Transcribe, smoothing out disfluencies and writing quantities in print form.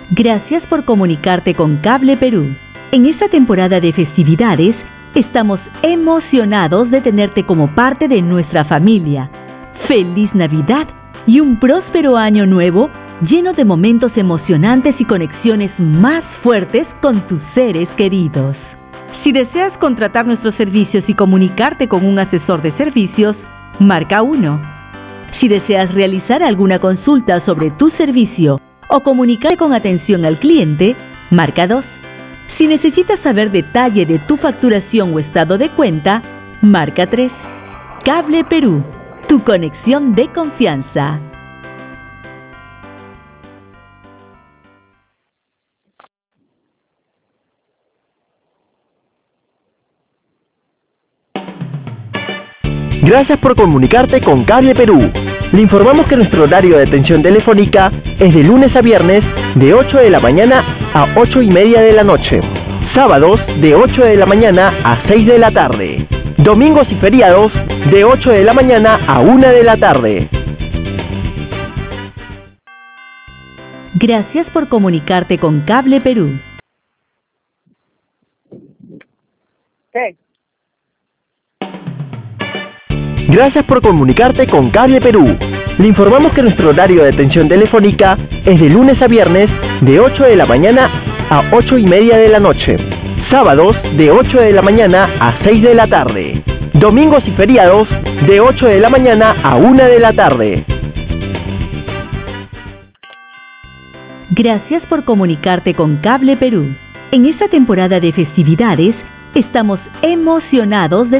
Gracias por comunicarte con Cable Perú. En esta temporada de festividades, estamos emocionados de tenerte como parte de nuestra familia. ¡Feliz Navidad y un próspero año nuevo lleno de momentos emocionantes y conexiones más fuertes con tus seres queridos! Si deseas contratar nuestros servicios y comunicarte con un asesor de servicios, marca 1. Si deseas realizar alguna consulta sobre tu servicio o comunicarte con atención al cliente, marca 2. Si necesitas saber detalle de tu facturación o estado de cuenta, marca 3. Cable Perú, tu conexión de confianza. Gracias por comunicarte con Cable Perú. Le informamos que nuestro horario de atención telefónica es de lunes a viernes de 8 de la mañana a 8:30 de la noche. Sábados de 8 de la mañana a 6 de la tarde. Domingos y feriados de 8 de la mañana a 1 de la tarde. Gracias por comunicarte con Cable Perú. ¿Qué? Gracias por comunicarte con Cable Perú. Le informamos que nuestro horario de atención telefónica es de lunes a viernes de 8 de la mañana a 8:30 de la noche. Sábados de 8 de la mañana a 6 de la tarde. Domingos y feriados de 8 de la mañana a 1 de la tarde. Gracias por comunicarte con Cable Perú. En esta temporada de festividades, estamos emocionados de